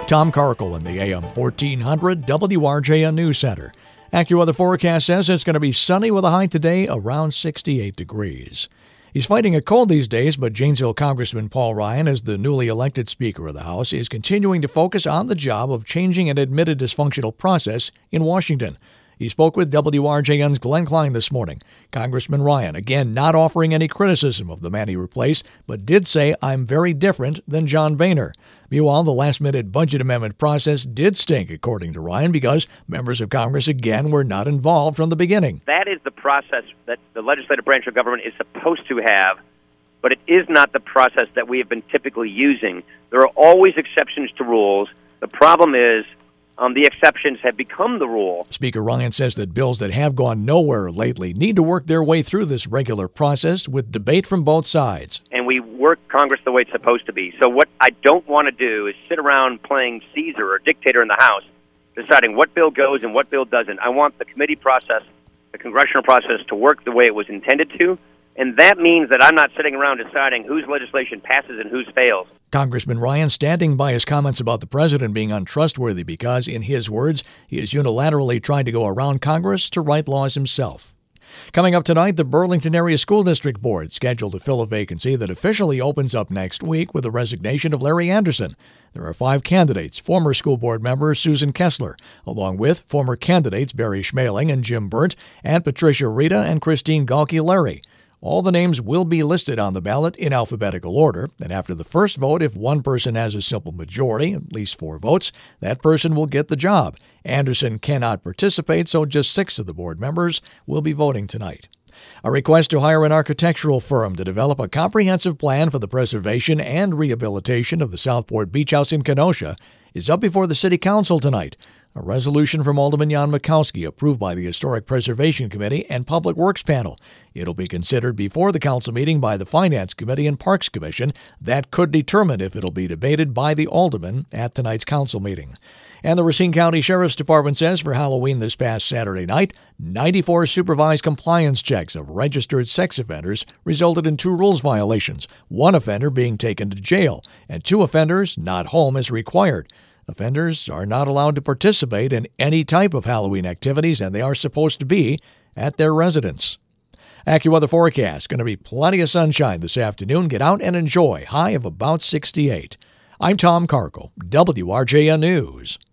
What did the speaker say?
Tom Carkle in the AM 1400 WRJN News Center. AccuWeather forecast says it's going to be sunny with a high today around 68 degrees. He's fighting a cold these days, but Janesville Congressman Paul Ryan, as the newly elected Speaker of the House, is continuing to focus on the job of changing an admitted dysfunctional process in Washington. He spoke with WRJN's Glenn Klein this morning. Congressman Ryan, again, not offering any criticism of the man he replaced, but did say, "I'm very different than John Boehner." Meanwhile, the last-minute budget amendment process did stink, according to Ryan, because members of Congress, again, were not involved from the beginning. That is the process that the legislative branch of government is supposed to have, but it is not the process that we have been typically using. There are always exceptions to rules. The problem is the exceptions have become the rule. Speaker Ryan says that bills that have gone nowhere lately need to work their way through this regular process with debate from both sides. And we work Congress the way it's supposed to be. So what I don't want to do is sit around playing Caesar or dictator in the House, deciding what bill goes and what bill doesn't. I want the committee process, the congressional process, to work the way it was intended to. And that means that I'm not sitting around deciding whose legislation passes and whose fails. Congressman Ryan standing by his comments about the president being untrustworthy because, in his words, he is unilaterally trying to go around Congress to write laws himself. Coming up tonight, the Burlington Area School District Board scheduled to fill a vacancy that officially opens up next week with the resignation of Larry Anderson. There are 5 candidates: former school board member Susan Kessler, along with former candidates Barry Schmaling and Jim Burt, and Patricia Rita and Christine Galkey-Larry. All the names will be listed on the ballot in alphabetical order, and after the first vote, if one person has a simple majority, at least 4 votes, that person will get the job. Anderson cannot participate, so just 6 of the board members will be voting tonight. A request to hire an architectural firm to develop a comprehensive plan for the preservation and rehabilitation of the Southport Beach House in Kenosha is up before the City Council tonight. A resolution from Alderman Jan Mikowski approved by the Historic Preservation Committee and Public Works Panel. It'll be considered before the council meeting by the Finance Committee and Parks Commission. That could determine if it'll be debated by the aldermen at tonight's council meeting. And the Racine County Sheriff's Department says for Halloween this past Saturday night, 94 supervised compliance checks of registered sex offenders resulted in 2 rules violations, 1 offender being taken to jail, and 2 offenders not home as required. Offenders are not allowed to participate in any type of Halloween activities, and they are supposed to be at their residence. AccuWeather forecast, going to be plenty of sunshine this afternoon. Get out and enjoy. High of about 68. I'm Tom Carkle, WRJN News.